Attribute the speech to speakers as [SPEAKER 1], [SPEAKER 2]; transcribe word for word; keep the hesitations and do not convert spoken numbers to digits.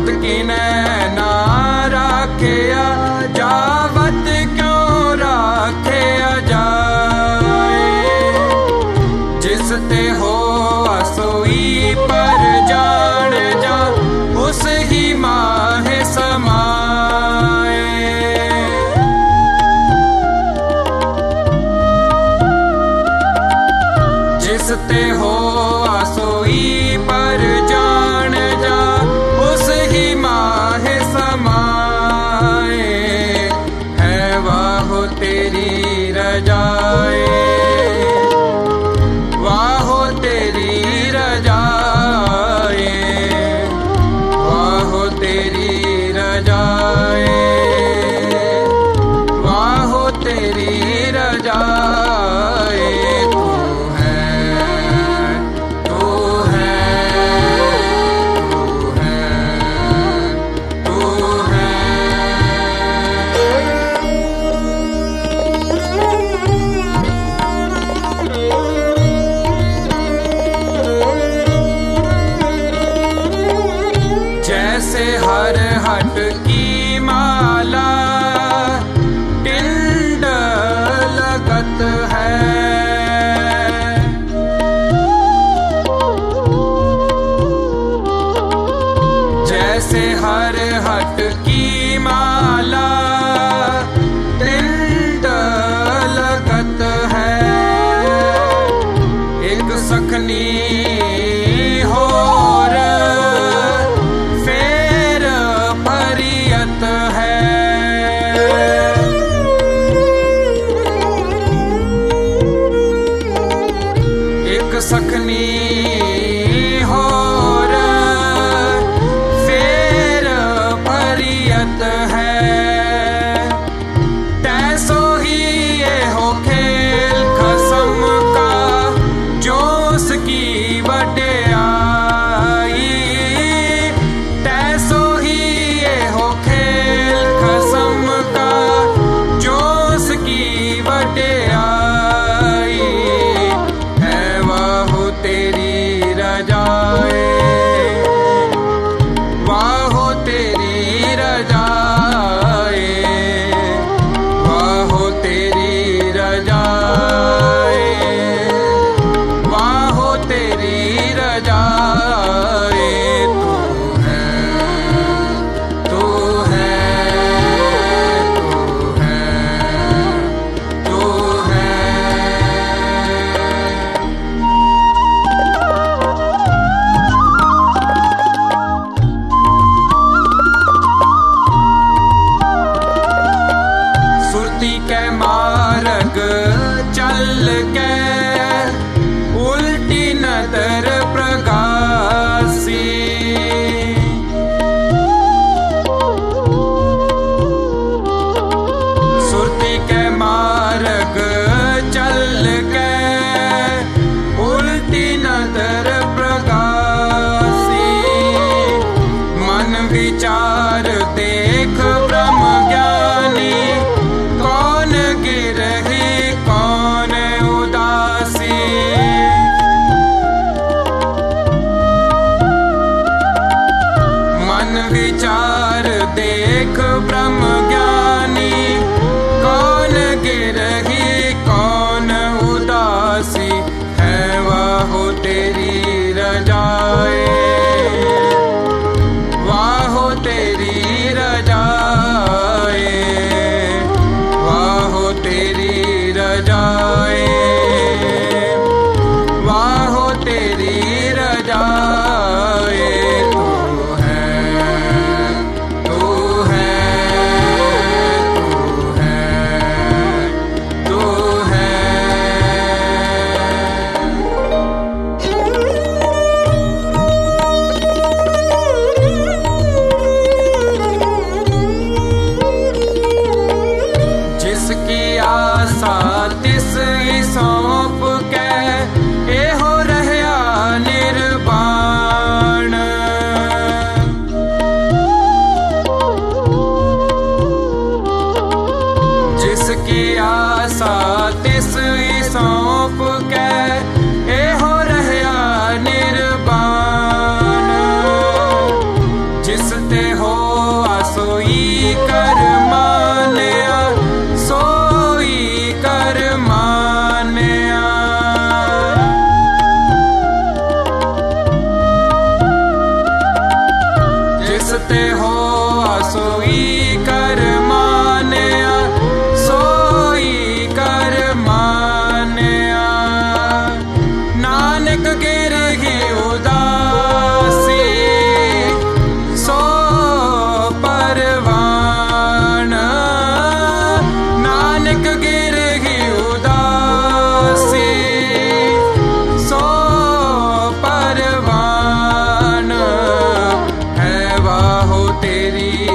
[SPEAKER 1] किने ना राखिया जावत क्यों राखिया जाए। जिस ते हो सोई पर जान जा उस ही माहे समाए। जिस ते हो सोई पर जान जा उस ही माहे समाए। है वाहो तेरी रजाए, वाहो तेरी रजाए, वाहो तेरी रजाए, वाहो तेरी रजाए। जैसे हर हट की माला टिंड लगत है, जैसे हर हट की माला टिंड लगत है। एक सखनी सखनी होर फेर परियत है। तैसो ही ये हो खेल खसम का जोश की वड्याई। तैसो ही ये हो खेल खसम का जोश की वड्याई। तेरी रजाए, वाहो तेरी रजाए, वाहो तेरी रजाए, वाहो तेरी रजाए। तू है, तू है, तू है, के मार्ग चल के उल्टी नदर प्रकाशी। सुरती के मार्ग चल के उल्टी नदर प्रकाशी। मन विचार देख ब्रह्म ज्ञानी कौन गिरही कौन उदासी। मन विचार देख ब्रह्म ज्ञानी कौन गिरही कौन उदासी। है वाहो तेरी रजाए, वाहो तेरी रजाए, वाहो तेरी रजाए, वाहो तेरी रजाए। तू है, तू है, तू है, तू है। जिसकी आशा तिस ही सौंप के ए हो रहया निर्वाण। जिसकी आशा तिस ही सौंप के ए हो रहया निर्वाण। जिस ते होआ सोई कर मानया, सोई कर मानया। जिस ते होआ सोई कर मानया, सोई कर मानया। नानक गिरहि उदासी, सो परवान। नानक गिरहि उदासी, सो परवान। है वाहो तेरी